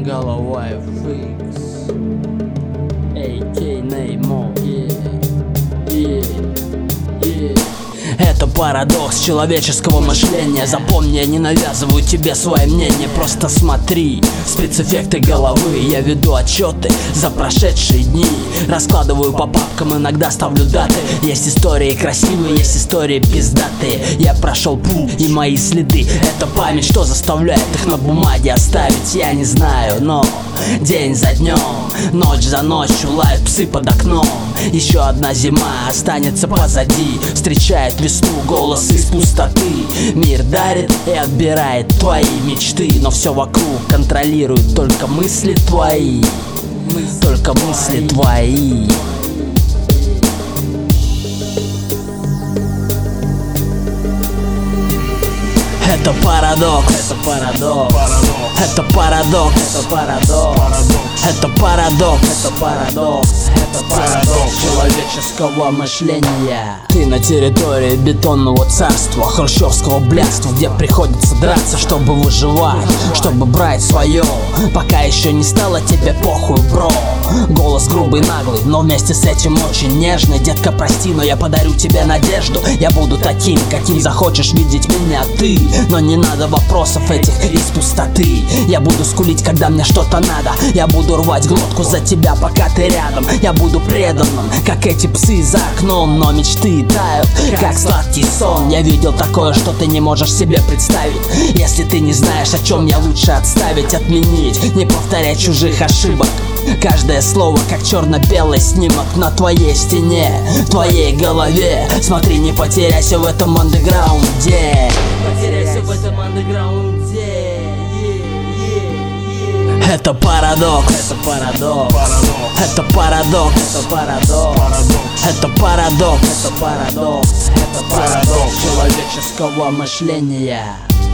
Головой фикс. AK Neymo. Это парадокс человеческого мышления. Запомни, я не навязываю тебе свое мнение. Просто смотри, спецэффекты головы. Я веду отчеты за прошедшие дни. Раскладываю по папкам, иногда ставлю даты. Есть истории красивые, есть истории пиздатые. Я прошел путь, и мои следы — это память, что заставляет их на бумаге оставить. Я не знаю, но день за днем, ночь за ночью лают псы под окном. Еще одна зима останется позади. Встречает весну голос из пустоты. Мир дарит и отбирает твои мечты, но все вокруг контролирует только мысли твои. Только мысли твои. Это парадокс. Это парадокс. Это парадокс. Это парадокс. Это парадокс. Это парадокс. Это парадокс человеческого мышления. Ты на территории бетонного царства, хрущевского блядства, где приходится драться, чтобы выживать, чтобы брать свое, пока еще не стало тебе похуй, бро. Голос грубый, наглый, но вместе с этим очень нежный. Детка, прости, но я подарю тебе надежду. Я буду таким, каким захочешь видеть меня ты. Но не надо вопросов этих из пустоты. Я буду скулить, когда мне что-то надо. Я буду рвать глотку за тебя, пока ты рядом. Я буду преданным, как эти псы за окном. Но мечты тают, как сладкий сон. Я видел такое, что ты не можешь себе представить. Если ты не знаешь, о чем я, лучше отставить, отменить, не повторять чужих ошибок. Каждое слово, как черно-белый снимок на твоей стене, твоей голове. Смотри, не потеряйся в этом андеграунде. Потеряйся в этом андеграунде. Это парадокс. Это парадокс. Это парадокс. Это парадокс. Это парадокс. Это парадокс. Это парадокс человеческого мышления.